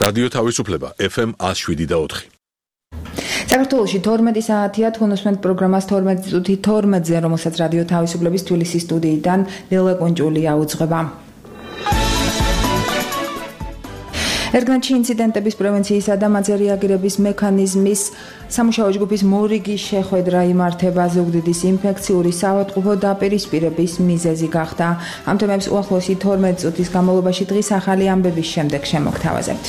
რადიო თავისუფლება FM 107.4. საქართველოში 12 საათია თუნუსმენთ პროგრამას 12 წუთი 12-ზე, რომელსაც რადიო თავისუფლების თბილისის სტუდიიდან ლელა კონჭულია უძღვება. ერთგანჩი ინციდენტების პრევენციისა და მათზე რეაგირების მექანიზმის სამუშაო ჯგუფის მორიგის შეხვედრა იმართება. ზუგდიდის ინფექციური საავადმყოფო დაპირისპირების მიზეზი გახდა. ამ თემებს უახლოესი 12 წუთის განმავლობაში დღის ახალი ამბების შემდეგ შემოგთავაზებთ.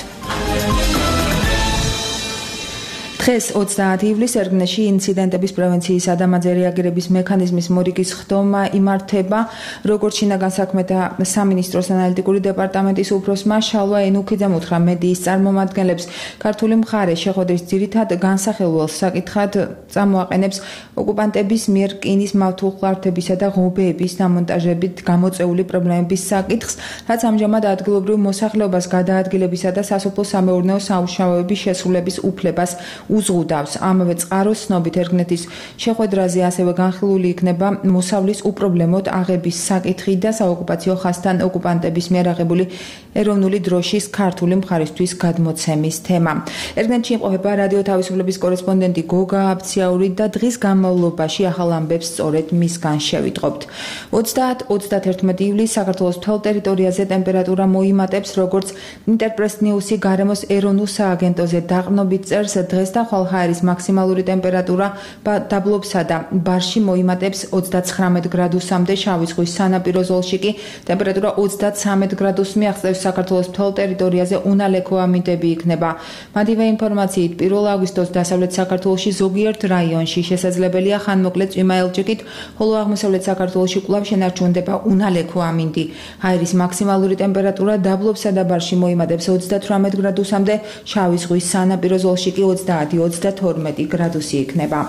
დღეს 30 ივლისს ერგნეში ინციდენტების პრევენციისა და მათზე რეაგირების მექანიზმის მორიგის ხდომა იმართება. როგორც შინაგან საქმეთა სამინისტროს ანალიტიკური დეპარტამენტის უფროსმა შალვა ენუქიძემ უთხრა მედიის წარმომადგენლებს, ქართული მხარე შეხვედრის ძირითად განსახილველ საკითხად წამოაყენებს ოკუპანტების მიერ რკინის მავთულხლართებისა და ღობეების დამონტაჟებით გამოწვეული პრობლემების საკითხს, რაც ამჟამად ადგილობრივ მოსახლეობას გადაადგილებისა და სასოფლო-სამეურნეო სამუშაოების შესრულების უფლებას უზღუდავს. ამავე წყაროს ცნობით ერგნეთის შეხვედრაზე ასევე განხილული იქნება მოსავლის უპრობლემოდ აღების საკითხი და საოკუპაციო ხაზთან ოკუპანტების მიერ აღებული ეროვნული დროშის ქართული მხარისთვის გადმოცემის თემა. ერგნეთში იმყოფება რადიო თავისუფლების კორესპონდენტი გოგა აბციაური და დღის განმავლობაში ახალ ამბებს სწორედ მისგან შევიტყობთ. 30-31 ივლისს საქართველოს მთელ ტერიტორიაზე ტემპერატურა მოიმატებს, როგორც ინტერპრეს ნიუსი გარემოს ეროვნულ სააგენტოზე დაყრდნობით წერს, დღეს და ხვალ ჰაერის მაქსიმალური ტემპერატურა დაბლობსა და ბარში მოიმატებს 39 გრადუსამდე, შავი ზღვის სანაპირო ზოლში კი ტემპერატურა 33 გრადუსს მიაღწევს. საქართველოს მთელ ტერიტორიაზე უნალექო ამინდები იქნება. მათივე ინფორმაციით 1 აგვისტოს დასავლეთ საქართველოში ზოგიერთ რაიონში შესაძლებელია ხანმოკლე წვიმა ელჭიქით, ხოლო აღმოსავლეთ საქართველოში კვლავ შენარჩუნდება უნალექო ამინდი. ჰაერის მაქსიმალური ტემპერატურა დაბლობსა და ბარში მოიმატებს 38 გრადუსამდე, შავი ზღვის სანაპირო ზოლში კი 30-32 გრადუსი იქნება.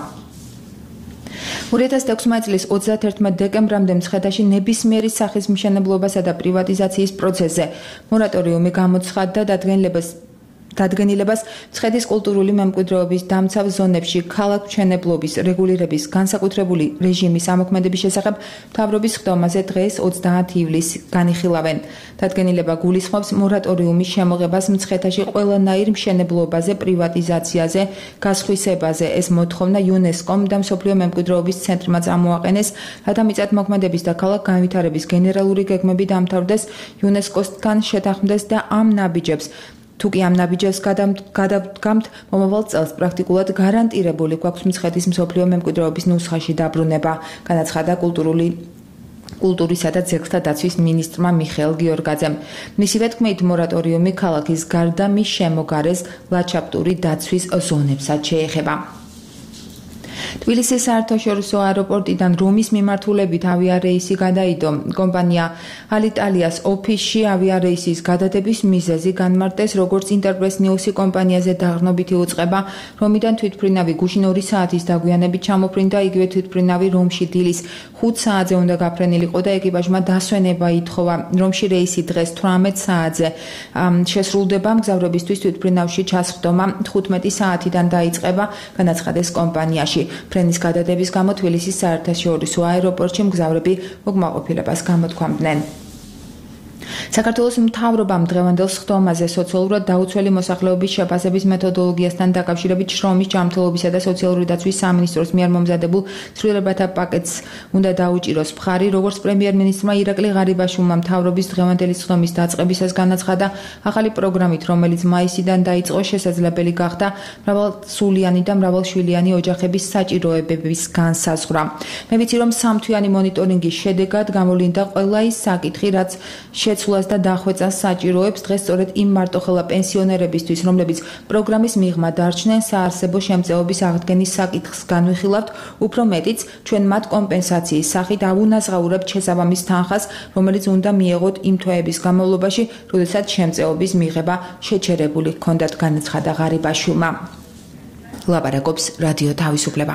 2016 წლის 31 დეკემბრამდე მცხეთაში ნებისმიერი სახის მშენებლობასა და პრივატიზაციის პროცესზე მორატორიუმი გამოცხადდა დადგენილებას მცხეთის კულტურული მემკვიდრეობის დამცავ ზონებში ქალაქმშენებლობის რეგულირების განსაკუთრებული რეჟიმის ამოქმედების შესახებ მთავრობის ხდომაზე დღეს 30 ივლისს განიხილავენ. დადგენილება გულისხმობს მორატორიუმის შემოღებას მცხეთაში ყველანაირ მშენებლობაზე, პრივატიზაციაზე, გასხვისებაზე. ეს მოთხოვნა იუნესკომ და მსოფლიო მემკვიდრეობის ცენტრმა წამოაყენეს, რათა მიწათმოქმედების და ქალაქ განვითარების გენერალური გეგმები დამთავრდეს, იუნესკოსთან შეთანხმდეს და ამ ნაბიჯებს თუკი ამ ნაბიჯებს გადავდგამთ, მომავალ წელს პრაქტიკულად გარანტირებული გვაქვს მცხეთის მსოფლიო მემკვიდრეობის ნუსხაში დაბრუნება, განაცხადა კულტურისა და ძეგლთა დაცვის მინისტრმა მიხეილ გიორგაძემ. მისივე თქმით, მორატორიუმი ქალაქის გარდა მის შემოგარეს ლანდშაფტური დაცვის ზონებსაც შეეხება. თბილისის საერთაშორისო აეროპორტიდან რომის მიმართულებით ავიარეისი გადაიდო. კომპანია ალიტალიას ოფისში ავიარეისის გადადების მიზეზი განმარტეს, როგორც ინტერპრეს ნიუსი კომპანიაზე დაღრდნობითი უწყება. რომიდან თვითმფრინავი გუშინ 2 საათის დაგვიანებით ჩამოფრინდა, იგივე თვითმფრინავი რომში დილის 5 საათზე უნდა გაფრენილიყო და ეკიპაჟმა დასვენება ითხოვა. რომში რეისი დღეს 18 საათზე შესრულდება. მგზავრებისთვის თვითმფრინავში ჩასხდომა 15 საათიდან დაიწყება, განაცხადეს კომპანიაში. ფრენის გადადების გამო თბილისის საერთაშორისო აეროპორტში მგზავრები უკმაყოფილებას გამოთქვამდნენ. საქართველოს მთავრობამ დღევანდელ სხდომაზე სოციალურად დაუცველი მოსახლეობის შეფასების მეთოდოლოგიასთან დაკავშირებით შრომის ჯანმრთელობისა და სოციალური დაცვის სამინისტროს მიერ მომზადებულ ცვლილებათა პაკეტს უნდა დაუჭიროს მხარი, როგორც პრემიერ-მინისტრმა ირაკლი ღარიბაშვილმა მთავრობის დღევანდელი სხდომის დაწყებისას განაცხადა, ახალი პროგრამით, რომელიც მაისიდან დაიწყო, შესაძლებელი გახდა მრავალსულიანი და მრავალშვილიანი ოჯახების საჭიროებების განსაზღვრა. მე ვიცი, რომ სამთვიანი მონიტორინგის შედეგად გამოვლინდა ყველა ის საკითხი, რაც შეცვლას და დახვეწას საჭიროებს დღეს სწორედ იმ მარტოხელა პენსიონერებისთვის, რომლებიც პროგრამის მიღმა დარჩნენ, საარსებო შემწეობის აღდგენის საკითხს განვიხილავთ, უფრო მეტიც ჩვენ მათ კომპენსაციის სახით აუნაზღაურებთ შესაბამის თანხას, რომელიც უნდა მიეღოთ იმ თვეების განმავლობაში, როდესაც შემწეობის მიღება შეჩერებული ჰქონდათ, განაცხადა ღარიბაშვილმა. ლაპარაკობს რადიო თავისუფლება.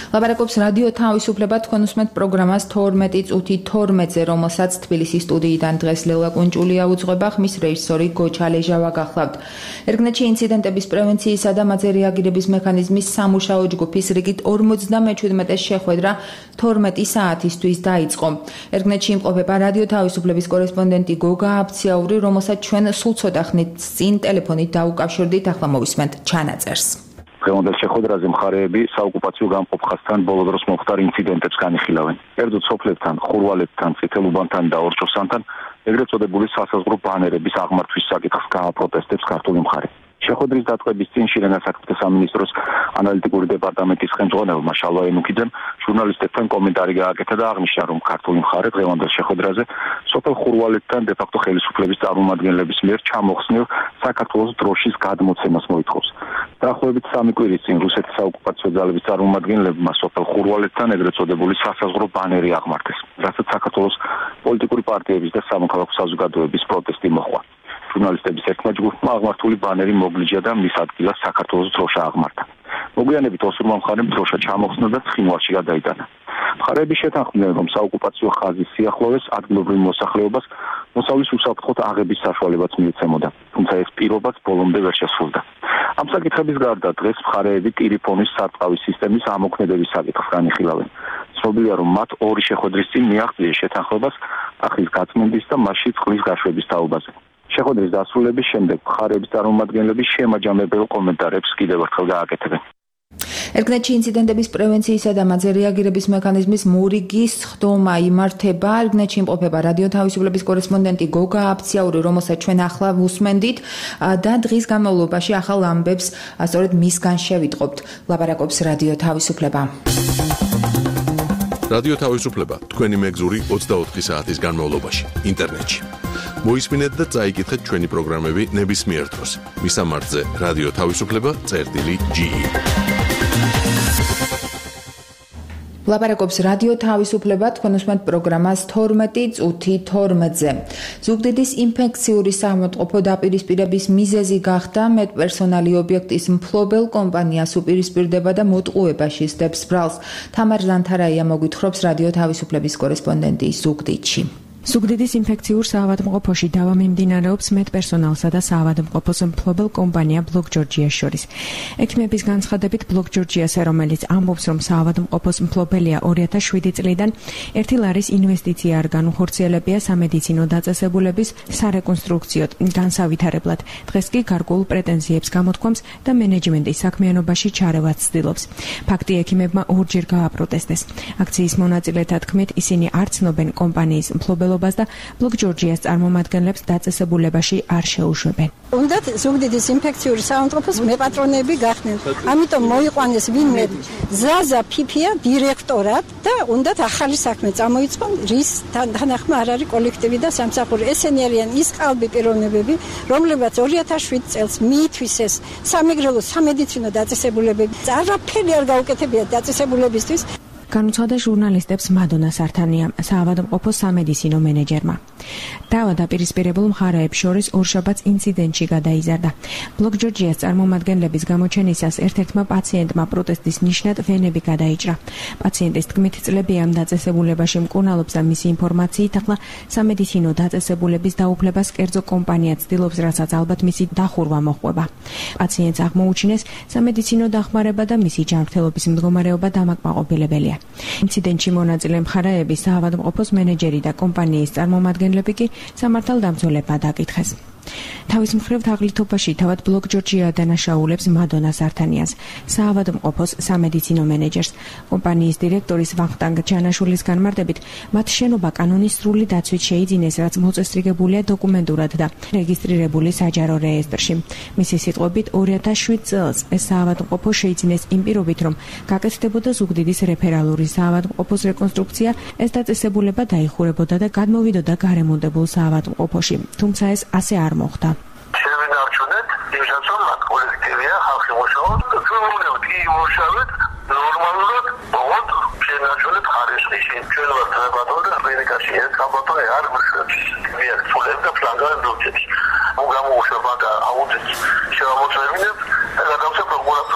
ლაპარაკობს რადიო თავისუფლება, თქვენ უსმენთ პროგრამას 12 წუთი 12-ზე, რომელსაც თბილისის სტუდიიდან დღეს ლელა კუნჭულია უძღვება, ხმის რეჟისორი გოჩა ლეჟავა გახლავთ. ერგნეთში ინციდენტების პრევენციისა და მათზე რეაგირების მექანიზმის სამუშაო ჯგუფის რიგით 57 შეხვედრა 12 საათისთვის დაიწყო. ერგნეთში იმყოფება რადიო თავისუფლების კორესპონდენტი გოგა აფციაური, რომელსაც ჩვენ სულ ცოტა ხნით წინ ტელეფონით დაუკავშირდით, ახლა მოვისმენთ ჩანაწერს. დღევანდელ შეხვედრაზე მხარეები საოკუპაციო გამყოფ ხაზთან ბოლო დროს მომხდარ ინციდენტებს განიხილავენ. კერძოდ სოფლებთან, ხურვალებთან, წითელუბანთან და ორჭოსანთან ეგრეთ წოდებული სასაზღვრო ბანერების აღმართვის საკითხს გააპროტესტებს ქართული მხარე. შეხვედრის დაწყების წინ შინაგან საქმეთა სამინისტროს ანალიტიკური დეპარტამენტის ხელმძღვანელმა შალვა ენუქიძემ ჟურნალისტებთან კომენტარი გააკეთა და აღნიშნა, რომ ქართული მხარე დღევანდელ შეხვედრაზე სოფელ ხურვალეთთან დე-ფაქტო ხელისუფლების წარმომადგენლების მიერ ჩამოხსნილ საქართველოს დროშის გადმოცემას მოითხოვს. დაახლოებით 3 კვირის წინ რუსეთის საოკუპაციო ძალების წარმომადგენლებმა სოფელ ხურვალეთთან ეგრეთ წოდებული სასაზღვრო ბანერი აღმართეს, რასაც საქართველოს პოლიტიკური პარტიების და სამოქალაქო საზოგადოების პროტესტი მოჰყვა. ჟურნალისტების ერთმა ჯგუფმა აღმართული ბანერი მოგლიჯა და მის ადგილას საქართველოს დროშა აღმართა. მოგვიანებით ოსურმა მხარემ დროშა ჩამოხსნა და ცხინვალში გადაიტანა. მხარეები შეთანხმდნენ, რომ საოკუპაციო ხაზის სიახლოვეს ადგილობრივ მოსახლეობას მოსავლის უსაფრთხოდ აღების საშუალებაც მიეცემოდა, თუმცა ეს პირობაც ბოლომდე ვერ შესრულდა. ამ საკითხების გარდა დღეს მხარეები ტელეფონის სარწყავი სისტემის ამოქმედების საკითხს განიხილავენ. ცნობილია, რომ მათ ორი შეხვედრის წინ მიაღწიეს შეთანხმებას ახლის გაწმენდის და მასში წყლის გაშვების თაობაზე. შეხვედრის დასრულების შემდეგ მხარეების წარმომადგენლები შემაჯამებელ კომენტარებს კიდევ ერთხელ გააკეთებენ. ერგნეთში ინციდენტების პრევენციისა და მათზე რეაგირების მექანიზმის მორიგის ხდომა იმართება. ერგნეთში იმყოფება რადიო თავისუფლების კორესპონდენტი გოგა აფციაური, რომელსაც ჩვენ ახლა ვუსმენდით და დღის განმავლობაში ახალ ამბებს სწორედ მისგან შევიტყობთ. ლაპარაკობს რადიო თავისუფლება. რადიო თავისუფლება თქვენი მეგზური 24 საათის განმავლობაში ინტერნეტში. მოისმინეთ და წაიკითხეთ ჩვენი პროგრამები ნებისმიერ დროს. მისამართზე რადიო თავისუფლება.ge. ლაპარაკობს რადიო თავისუფლება, თქვენ უსმენთ პროგრამას 12 წუთი 12-ზე. ზუგდიდის ინფექციური საავადმყოფო დაპირისპირების მიზეზი გახდა მეტპერსონალი ობიექტის მფლობელ კომპანიას უპირისპირდება და მოტყუებაში სდებს ბრალს. თამარ ზანთარაია მოგვითხრობს რადიო თავისუფლების კორესპონდენტი ზუგდიდში. ზუგდიდის ინფექციურ საავადმყოფოში დავა მიმდინარეობს მეტპერსონალსა და საავადმყოფოს მფლობელ კომპანია ბლოკ ჯორჯიას შორის. ექიმების განცხადებით ბლოკ ჯორჯიასა, რომელიც ამბობს, რომ საავადმყოფოს მფლობელია 2007 წლიდან 1 ლარის ინვესტიცია არ განუხორციელებია სამედიცინო დაწესებულების სარეკონსტრუქციო განსავითარებლად. დღეს კი გარკვეულ პრეტენზიებს გამოთქვამს და მენეჯმენტის საქმიანობაში ჩარევაც ცდილობს. ფაქტი ექიმებმა ორჯერ გააპროტესტეს. აქციის მონაწილეთა თქმით, ისინი არ ცნობენ კომპანიის მფლობელ და ბლოკ ჯორჯიას წარმომადგენლებს დაწესებულებაში არ შეუშვებენ. უნდათ ზუგდიდის ინფექციური საავადმყოფოს მეპატრონები გახდნენ. ამიტომ მოიყვანეს ვინმე ზაზა ფიფია დირექტორად და უნდათ ახალი საქმე წამოიწყონ, რის თანახმა არ არის კოლექტივი და სამსახური. ესენი არიან ის ყალბი პიროვნებები, რომლებაც 2007 წელს მიითვისეს სამეგრელო სამედიცინო დაწესებულებები. არაფერი არ გაუკეთებიათ დაწესებულებისთვის. განუცხადა ჟურნალისტებს მადონა სართანია, საავადმყოფოს სამედიცინო მენეჯერმა. დავა დაპირისპირებულ მხარეებს შორის ორშაბათს ინციდენტში გადაიზარდა. ბლოკ ჯორჯიას წარმომადგენლების გამოჩენისას ერთ-ერთმა პაციენტმა პროტესტის ნიშნად ვენები გადაიჭრა. პაციენტის თქმით, წლები ამ დაწესებულებაში მკურნალობს და მისი ინფორმაციით ახლა სამედიცინო დაწესებულების დაუფლებას კერძო კომპანია ცდილობს, რასაც ალბათ მისი დახურვა მოჰყვება. პაციენტს აღმოუჩინეს სამედიცინო დახმარება და მისი ჯანმრთელობის მდგომარეობა დამაკმაყოფილებელია. ინციდენტში მონაწილე მხარეების საავადმყოფოს მენეჯერი და კომპანიის წარმომადგენლები კი სამართალდამცველებმა დაკითხეს. თავის მხრივ თაღლითობაში თავად ბლოკ ჯორჯია დანაშაულებს მადონა სართანიას, საავადმყოფოს სამედიცინო მენეჯერს. კომპანიის დირექტორის ვახტანგ ჯანაშულის განმარტებით, მათ შენობა კანონის სრული დაცვით შეიძინეს, რაც მოწესრიგებულია დოკუმენტურად და რეგისტრირებული საჯარო რეესტრში. მისი სიტყვებით, 2007 წელს ეს საავადმყოფო შეიძინეს იმ პირობით, რომ გაკეთდებოდა ზუგდიდის რეფერალური საავადმყოფოს რეკონსტრუქცია, ეს დაწესებულება დაიხურებოდა და გადმოვიდოდა გარემონტებულ საავადმყოფოში. თუმცა ეს ასე არ მოხდა. Შეიძლება დავჩვენეთ, იმასაც რომ მათ კოლექტივია, ხალხი მუშაობს, ჩვენმუნდათ კი მუშაობთ ნორმალურად, ოღონდ შენაჩვენეთ ხარისხში. ჩვენ ვართ საბატონო და კლინიკაში ერთ საბატონო არ მუშაობს. მე ფულები და ფლანგარი დოქტორი. მოგამოუშვა და აუდიტ შევამოწმებინებ და გადავწევ პროკურატურაში.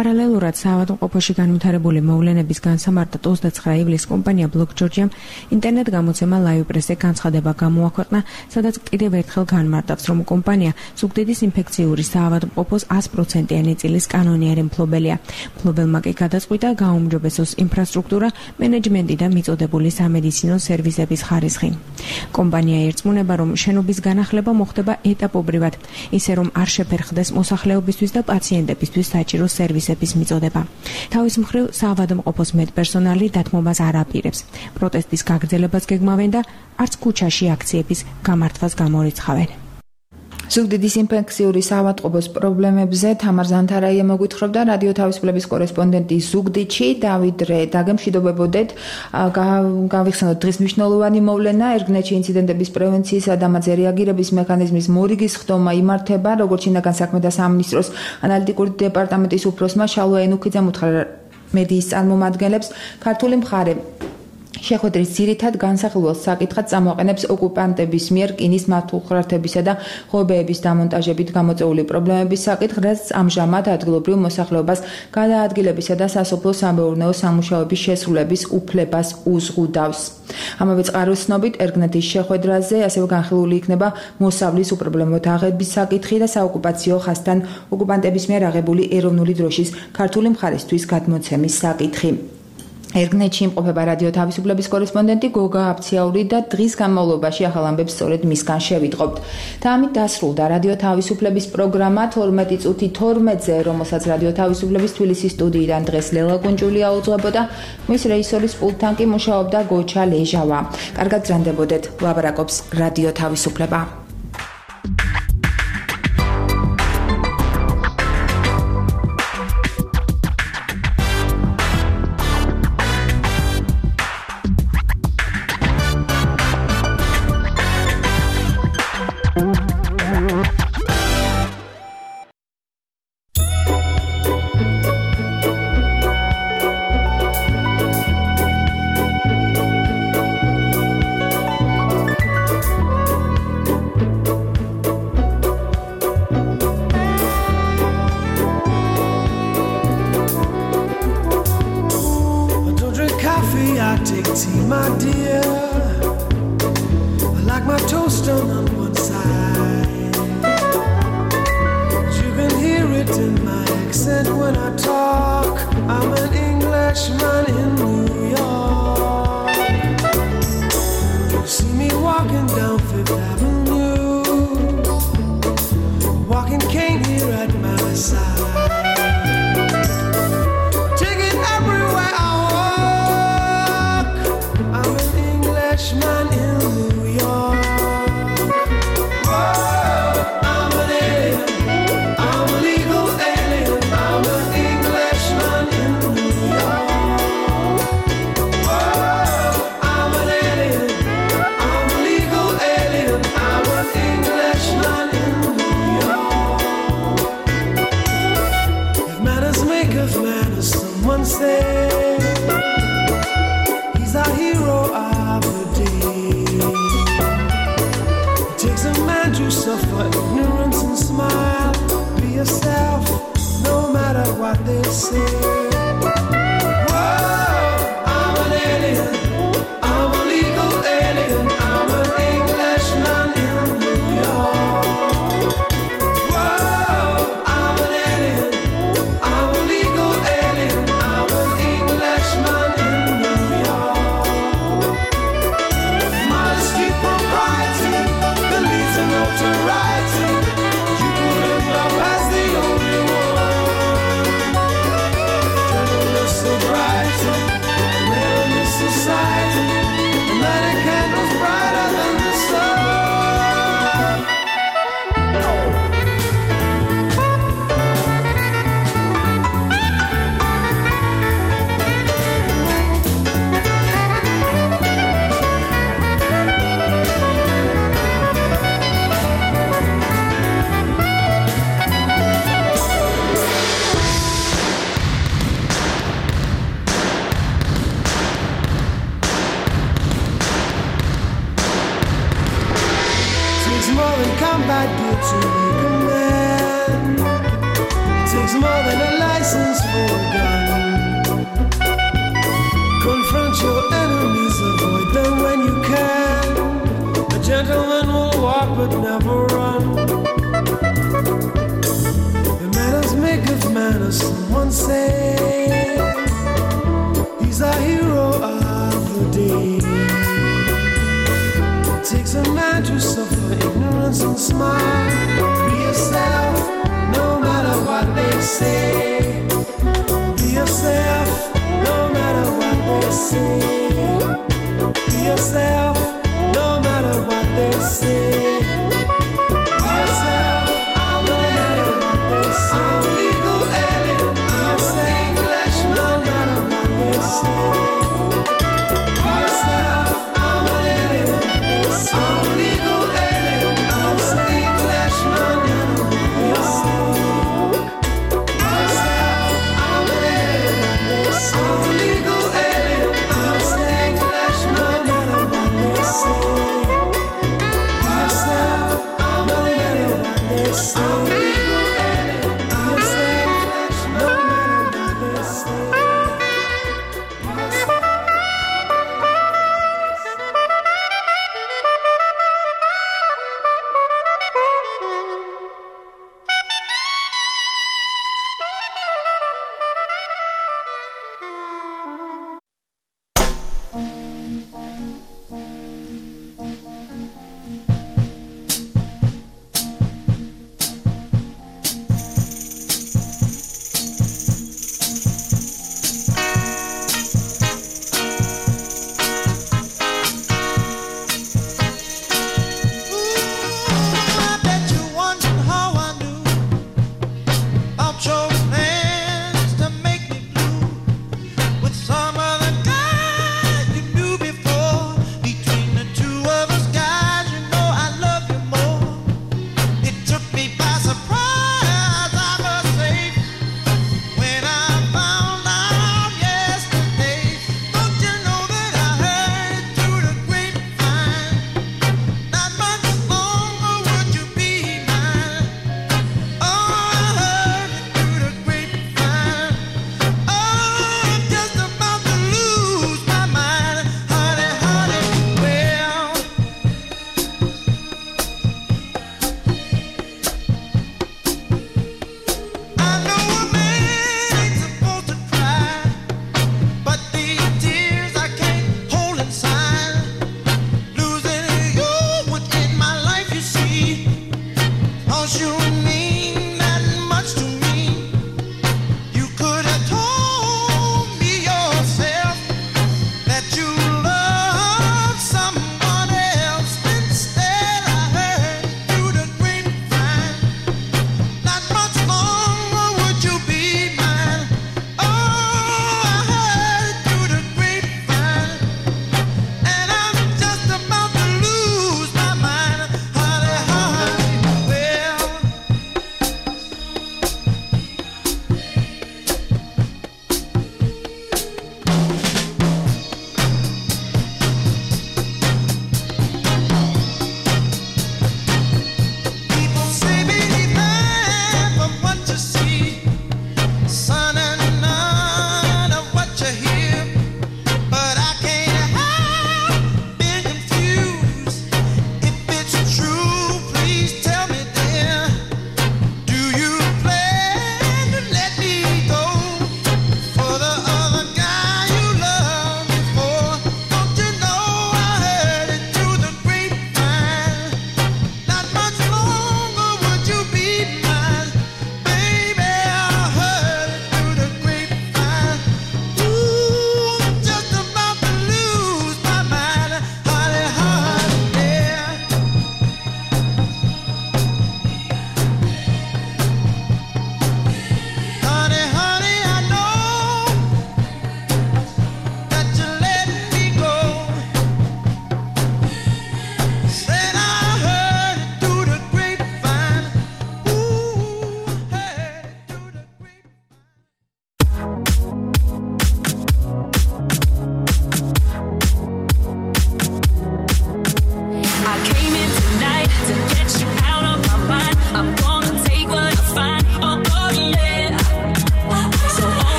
პარალელურად საავადმყოფოში განვითარებული მოვლენების განსამარტად 29 ივლისს კომპანია Block Georgia ინტერნეტ გამოცემა Live Press-ზე განცხადება გამოაქვეყნა, სადაც კიდევ ერთხელ განმარტავს, რომ კომპანია ზუგდიდის ინფექციური საავადმყოფოს 100%-იანი წილის კანონიერი მფლობელია. მფლობელმა კი გადაწყვიტა გააუმჯობესოს ინფრასტრუქტურა, მენეჯმენტი და მიწოდებული სამედიცინო სერვისების ხარისხი. კომპანია ერწმუნება, რომ შენობის განახლება მოხდება ეტაპობრივად, ისე რომ არ შეფერხდეს მოსახლეობისთვის და პაციენტებისთვის საჭირო სერვისების მიწოდება. თავის მხრივ საავადმყოფოს მედპერსონალი დათმობას არ აპირებს. პროტესტის გაგრძელებას გეგმავენ და არც ქუჩაში აქციების გამართვას გამორიცხავენ. ზუგდიდის ინფექციური საავადმყოფოს პრობლემებზე თამარ ზანთარაია მოგვითხრობდა რადიო თავისუფლების კორესპონდენტი ზუგდიდში დავით რე. დაგემშვიდობებოდეთ. გავიხსენოთ დღის მნიშვნელოვანი მოვლენა. ერგნეთში ინციდენტების პრევენციისა და ამაზე რეაგირების მექანიზმის მორიგის ხდომა იმართება, როგორც შინაგან საქმეთა სამინისტროს ანალიტიკური დეპარტამენტის უფროსმა შალვა ენუქიძემ უთხრა მედიის წარმომადგენლებს, ქართული მხარე შეხვედრის ძირითად განსახილველ საკითხად წამოაყენებს ოკუპანტების მიერ რკინის მართულხმართებისა და ღობეების დამონტაჟებით გამოწვეული პრობლემების საკითხს, რაც ამჟამად ადგილობრივ მოსახლეობას გადაადგილებისა და სასოფლო-სამეურნეო სამუშაოების შესრულების უფლებას უზღუდავს. ამავე წყაროს ცნობით, ერგნეთის შეხვედრაზე ასევე განხილული იქნება მოსავლის უპრობლემო თაღების საკითხი და საოკუპაციო ხაზთან ოკუპანტების მიერ აღებული ეროვნული დროშის ქართული მხარისთვის გადმოცემის საკითხი. ერგნეთში იმყოფება რადიო თავისუფლების კორესპონდენტი გოგა აფციაური და დღის განმავლობაში ახალ ამბებს სწორედ მისგან შევიტყობთ. და ამით დასრულდა რადიო თავისუფლების პროგრამა 12 წუთი 12-ზე, რომელსაც რადიო თავისუფლების თბილისის სტუდიიდან დღეს ლელა კუნჭულია უძღვებოდა, მის რეჟისორის პულტთან კი მუშაობდა გოჩა ლეჟავა. კარგად გრძანდებოდეთ, ლაპარაკობს რადიო თავისუფლება. but never run. The manners make of manners, someone say. He's a hero of the day. It takes a man to suffer ignorance and smile. Be yourself, no matter what they say. Be yourself, no matter what they say. Be yourself, no matter what they say. Be yourself, no matter what they say. I'm legal alien, I'm saying flesh, no matter what they say. Be yourself, I'm an alien, I'm legal alien, I'm saying flesh, no matter what they say.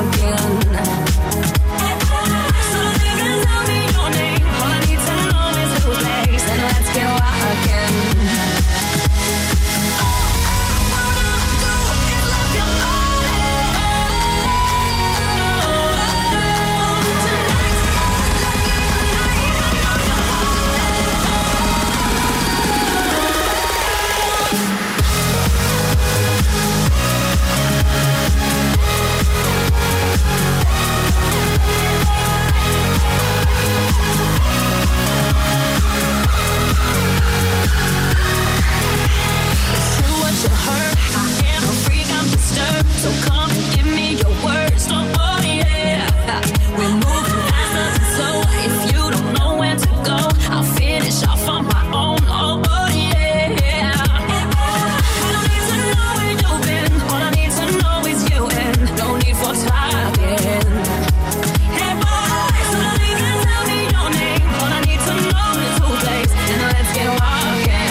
again. So you can tell me your name. All I need to know is who plays, and let's get walking. So come and give me your words, don't worry, yeah. We're moving fast, doesn't slow. If you don't know where to go, I'll finish off on my own, oh yeah. I don't need to know where you've been, all I need to know is you, and no need for talking. Hey boy, so you can tell me your name, all I need to know is who plays, and let's get walking.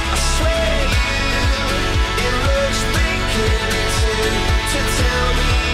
Tell me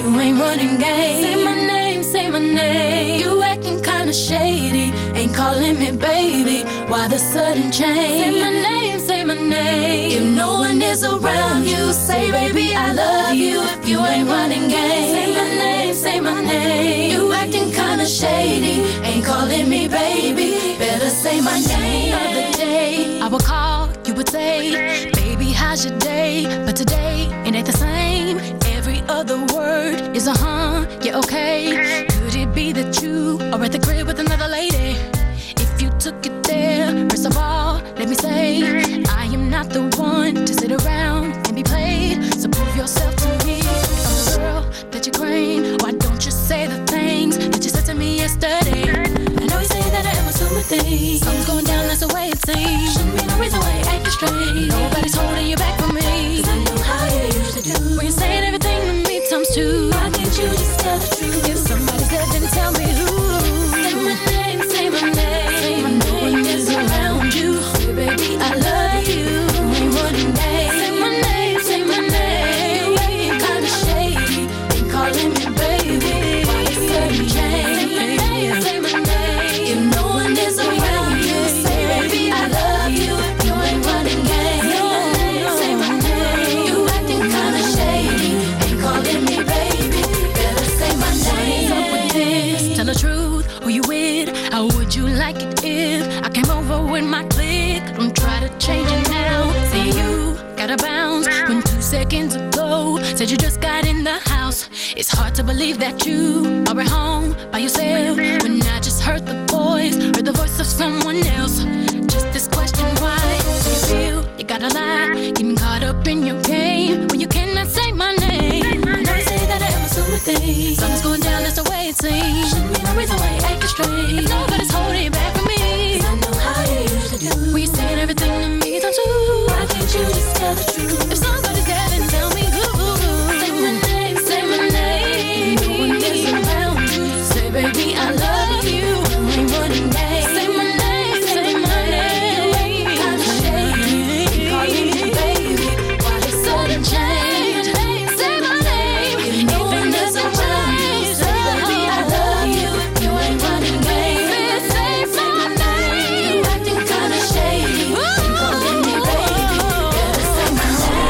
You ain't running game. Say my name, say my name. You acting kinda shady, ain't calling me baby. Why the sudden change? Say my name, say my name. If no one is around you, say baby I love you. If you ain't running game. Say my name, say my name. You acting kinda shady, ain't calling me baby. Better say my name. The other day I would call, you would say, baby how's your day? But today it ain't the same. Every other word is a yeah okay. Could it be that you are at the crib with another lady? If you took it there, first of all, let me say, I am not the one to sit around and be played. So prove yourself to me. If I'm the girl that you claim, why don't you say the things that you said to me yesterday? I know you say that I am assuming things. Something's going down, that's the way it seems. Shouldn't be no reason why you acting strange. Nobody's holding you back from me, 'cause I know how you usually do. When you saying everything to me times two, why can't you just tell the truth? If somebody's dead, then tell me who. Say my name, say my name. Say my name. No one is around you. Say baby I love you. Ain't running game. Say my name, say my name. You acting kinda shady, ain't calling me baby. Why you sudden change? Say my name, say my name. If no one is around you, say baby I love you. You ain't running game. Say my name, say my name. You acting kinda shady, ain't calling me baby. Better say my name. What's up with this? Tell the truth, who you with? How would you like it if I came over with my clique? Don't try to change it now. See you gotta bounce when 2 seconds ago said you just got in the house. It's hard to believe that you are at home by yourself when I just heard the voice, heard the voice of someone else. Just this question, why do you feel you gotta lie? Getting caught up in your game when you cannot say my name. I know you say that I am assuming things. Something's going down, that's the way it seems. Shouldn't be no reason why you acting strange. If nobody's holding you back from me, 'cause I know how you usually do. When you saying everything to me times two, why can't you just tell the truth? If somebody's dead, then tell me who. Say my name, say my name. No one is around you. Say baby I love you. Ain't running game. Say my name, say my name. Kinda shady, calling me baby. Why the sudden change? Say my name. If no one is around you, say baby I love you. You ain't running game. Say my name. You acting kinda shady, ain't calling me baby. Better say my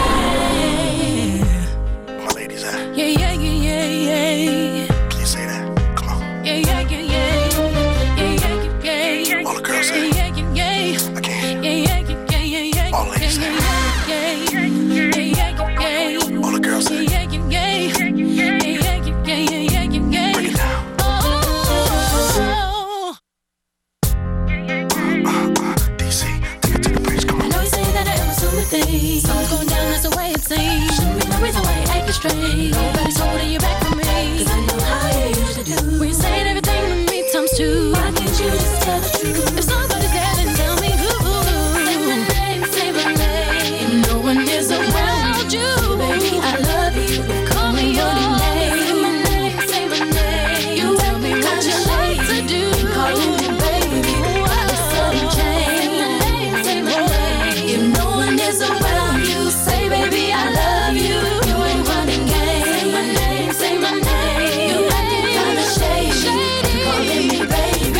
name. My ladies at? Yeah, yeah, yeah, yeah, yeah. Can you say that? Come on. Yeah, yeah, yeah, yeah. Yeah, yeah, yeah, yeah. All the girls say Yeah, yeah, yeah. I can't. Yeah, yeah, yeah, yeah, yeah. All ladies say Yeah, yeah, yeah, yeah. All the girls say Yeah, yeah, yeah. Yeah, yeah, yeah, yeah, yeah. break it down. Oh. DC, take it to the bridge. Come I on. know you say that I am assuming things. Something's going down, that's the way it seems. Shouldn't be no reason why you acting strange. Nobody's holding you back from me, 'cause I know how you usually do. When you saying everything to me times two, why can't you just tell the truth? If somebody's dead, then tell me who. Say my name, say my name. If no one is around you, baby I love you. Call me your name. Say my name, say my name. You tell me what you like to do. Calling me baby. Why the sudden change? Say my name. If no one is around you, say baby I love you. You ain't running game. Say my name, say my name. You acting kinda shady, calling me baby.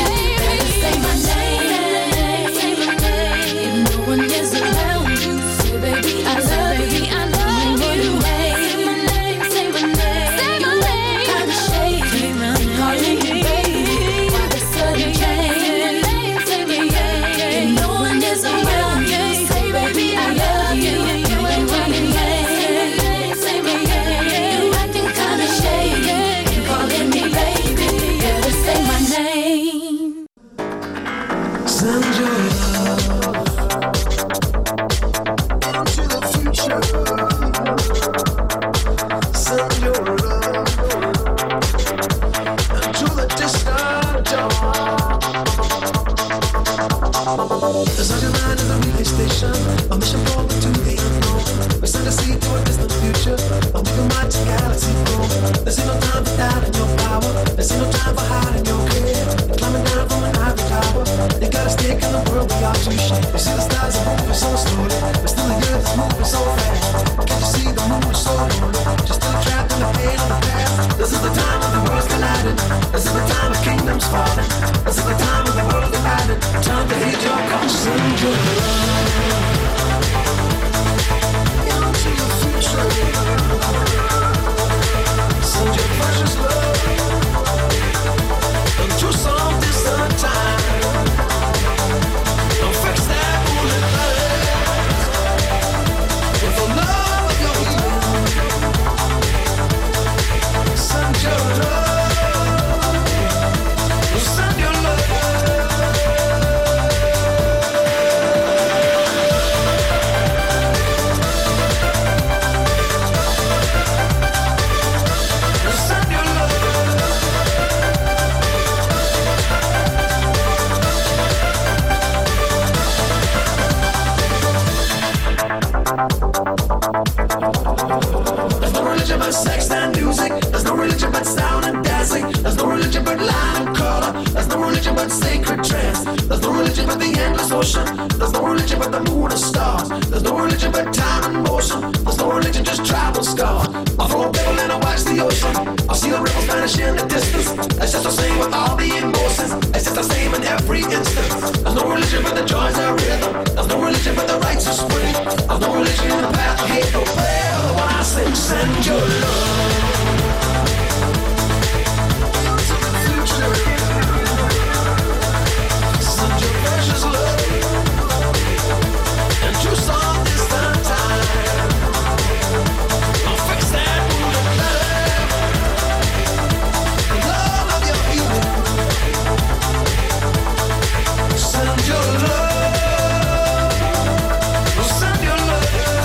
falling. This is the time when the world is divided. Time to heed your call. Send your love into the future. Send your precious love into some distant time. Don't fix that bullet with the love of your healing. Send your love. Send your love. There's no religion but sex and music. There's no religion but sound and dancing. There's no religion but light and color. There's no religion but sacred trance. There's no religion but the endless ocean. There's no religion but the moon and stars. There's no religion but time and motion. There's no religion, just tribal scars. I'll throw a pebble and I'll watch the ocean. I'll see the ripples vanish in the distance. It's just the same with all the emotions. It's just the same in every instant. There's no religion but the joys of rhythm. There's no religion but the righteous spring. There's no religion in the path of hate, no prayer. When I sing, send your love into the future. Send your precious love into some distant time. I'll fix that wounded love of your healing. Send your love. Send your love.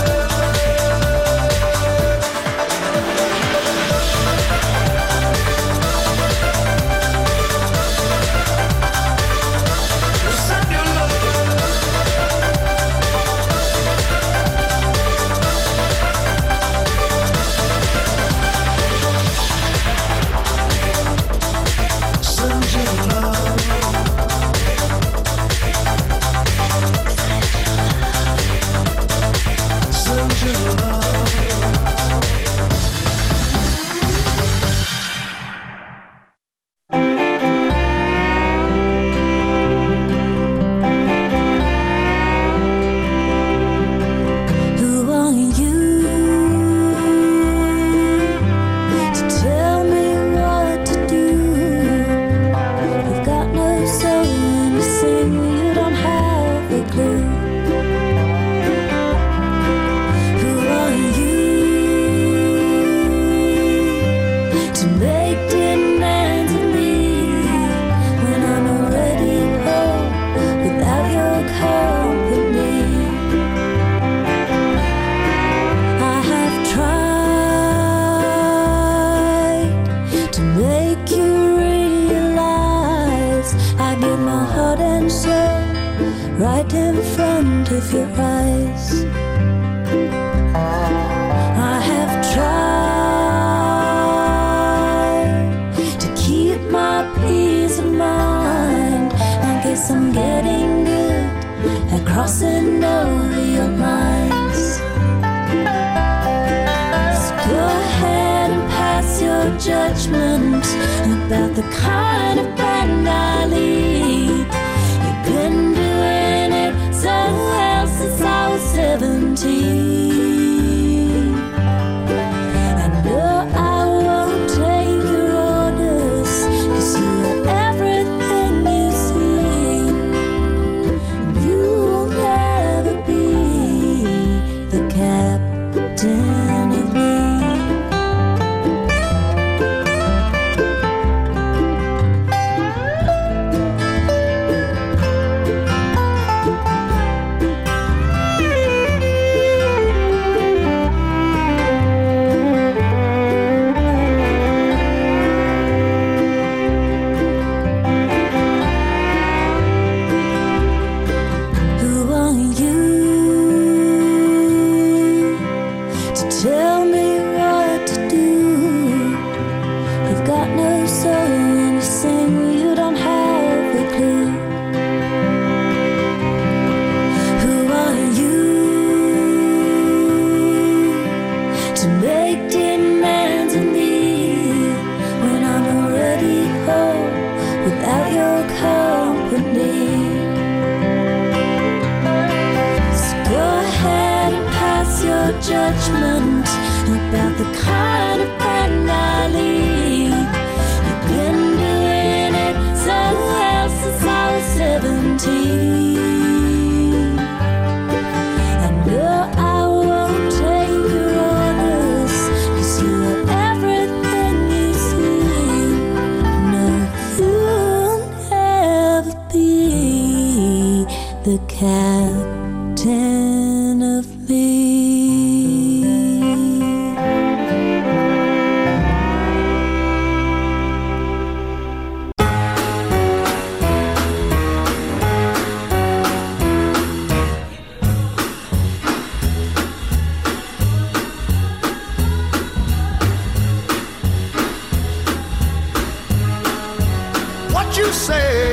right in front of your eyes. I have tried to keep my peace of mind. I guess I'm getting good at crossing over your lines. So go ahead and pass your judgment about the kind of band I lead. You've been doing it so well since I was 17. I know I won't take your orders, 'cause you are everything you seem. You will never be the captain of me. what you say.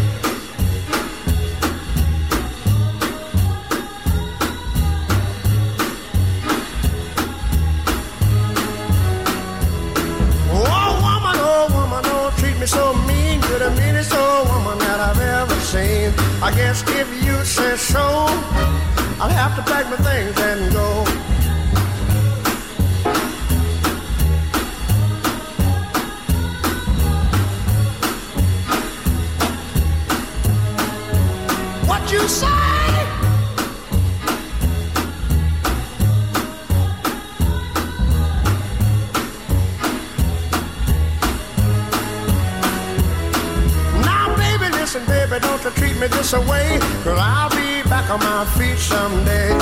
Oh woman, don't treat me so mean. You're the meanest old woman that I've ever seen. I guess if you say so, I'll have to pack my things and go. What you say? Listen, baby, don't you treat me this away, 'cause I'll be back on my feet someday.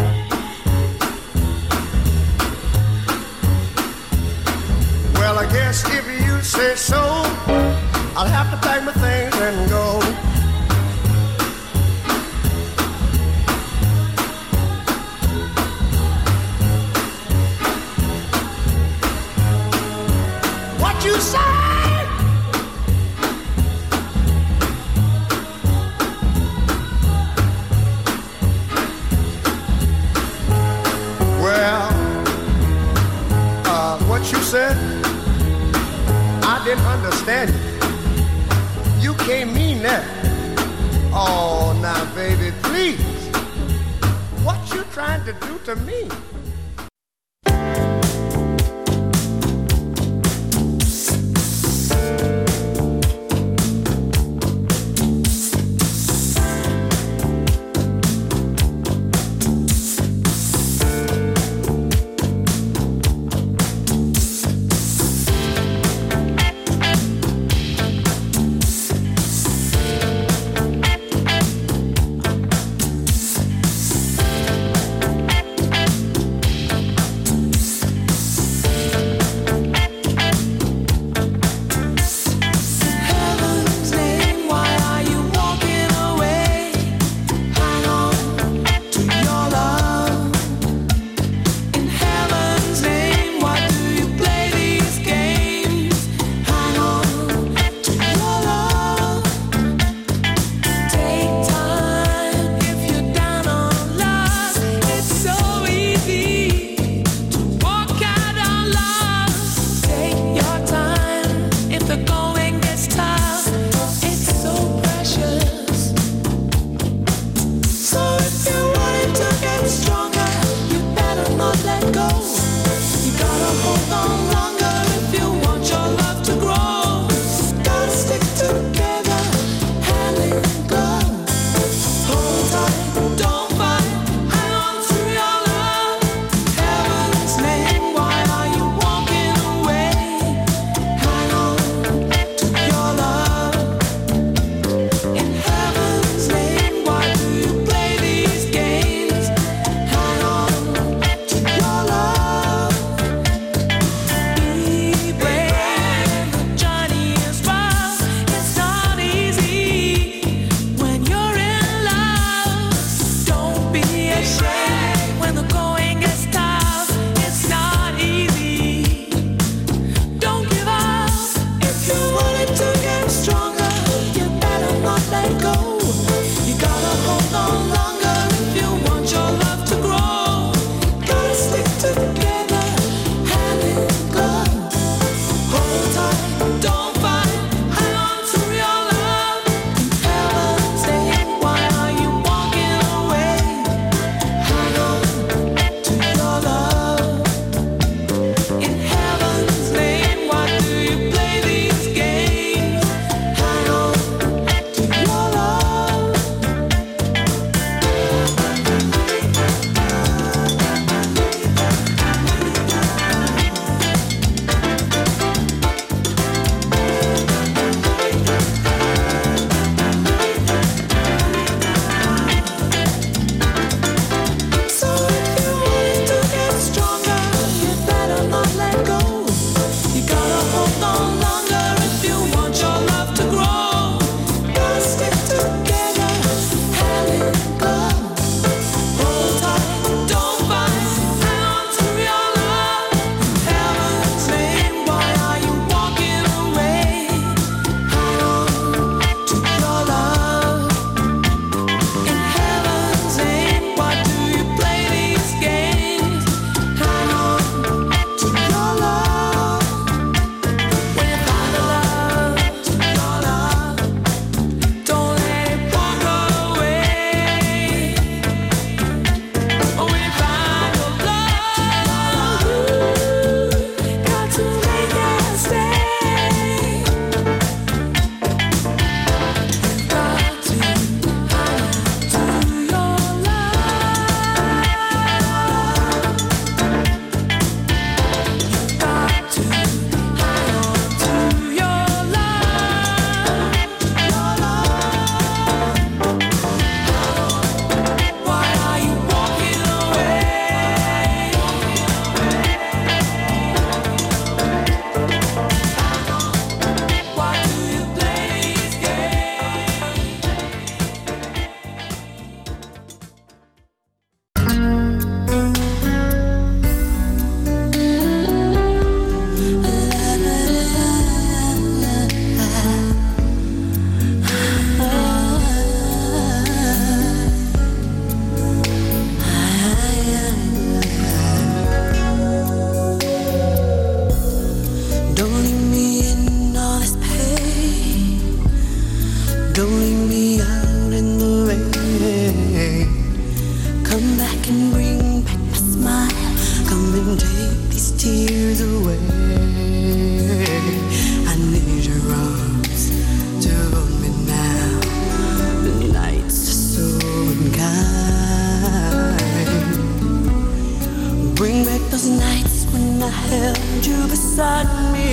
Well, I guess if you say so, I'll have to pack my things and go. What you say? What you said, I didn't understand it. You can't mean that. Oh, now, baby, please. What you trying to do to me?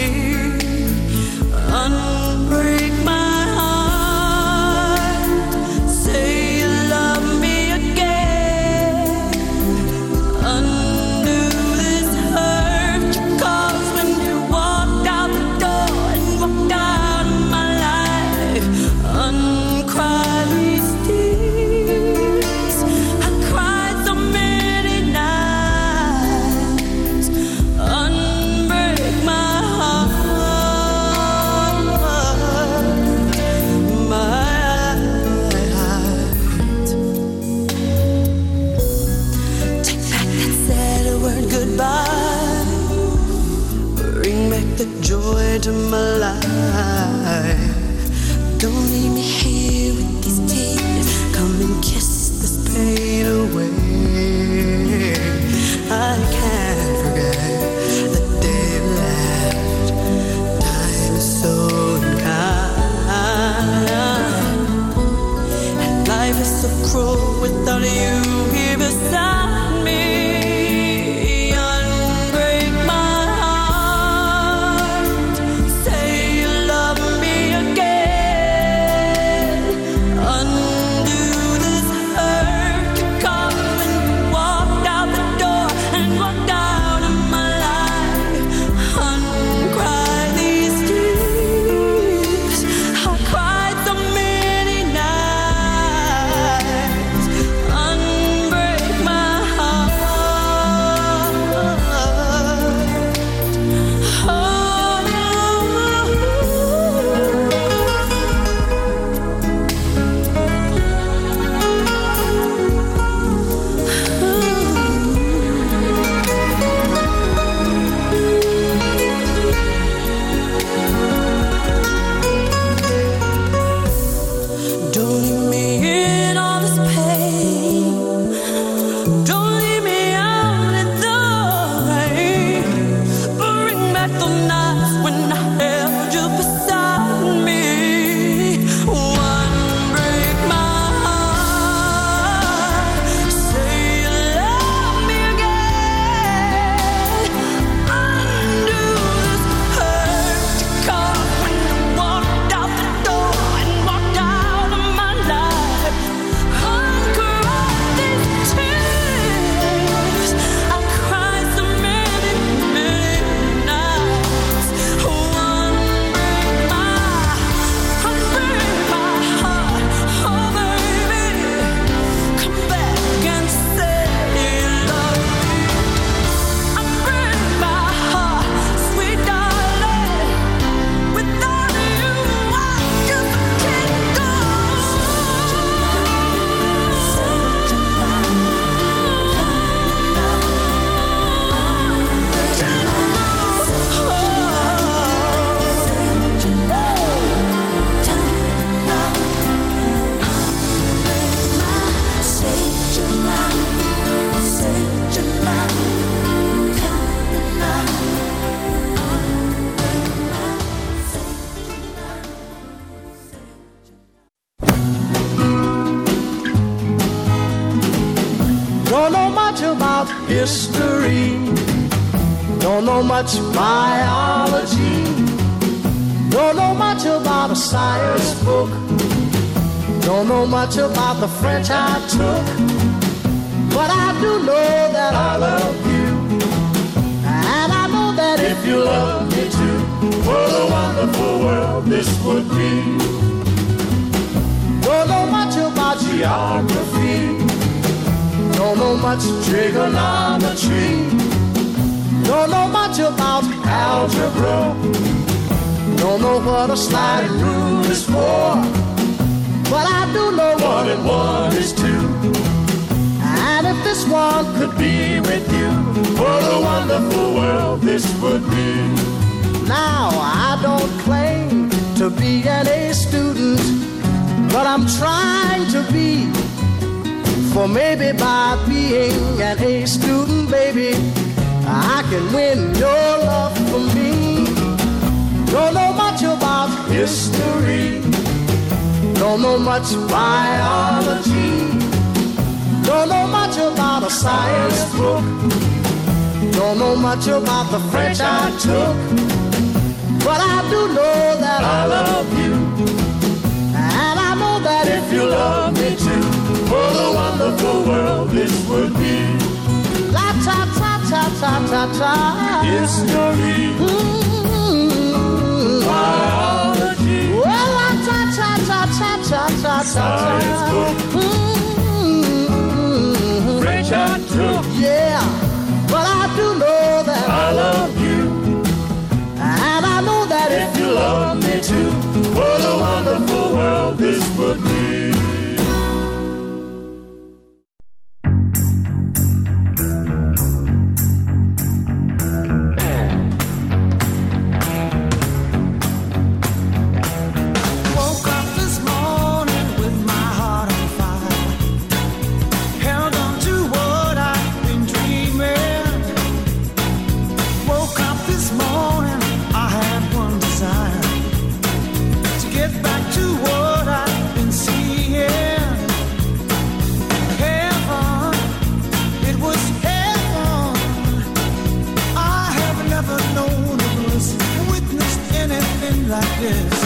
unbreak my heart. Say you love me again. Undo this hurt you caused when you walked out the door and walked out of my life. Uncry these tears I cried so many nights. Unbreak my heart, my heart. Take back that sad word goodbye. Bring back the joy to my life. Don't leave me here with these tears. Come and kiss this pain away. I can't forget the day you left. Time is so unkind, and life is so cruel without you here beside me. Unbreak my heart. Say you love me again. Undo this hurt you caused when you walked out the door and walked out of my life. Uncry these tears I cried so many nights. Unbreak my heart. Don't leave me in all this pain. Don't leave me out in the rain. Bring back the nights when I held you beside me. Unbreak my heart. Say you love me again. Undo this hurt you caused when you walked out the door and walked out of my life. Uncry these tears I cried so many, many nights. Unbreak my heart. Oh baby, come back and say you love me. Unbreak my heart, sweet darling. Without you I just can't go. Don't know much about history. Don't know much biology. Don't know much about a science book. Don't know much about the French I took. But I do know that I love you. And I know that if you love me too, what a wonderful world this would be. Don't know much about geography. Don't know much trigonometry. Don't know much about algebra. Don't know what a sliding rule is for. But I do know 1 and 1 is 2. And if this one could be with you, what a wonderful world this would be. Now I don't claim to be an A student, but I'm trying to be. For maybe by being an A student, baby, I can win your love for me. Don't know much about history. Don't know much biology. Don't know much about a science book. Don't know much about the French I took. ta-ta-ta. History. Biology. Well, ta-ta-ta-ta-ta-ta. Science book. French I took. Yeah, but I do know that I love you. and I know that If you love me too, what a wonderful world this would be. woke up this morning with my heart on fire, held on to what I've been dreaming. Woke up this morning, I had one desire, to get back to what I've been seeing. Heaven, it was heaven. I have never known a bliss, witnessed anything like this.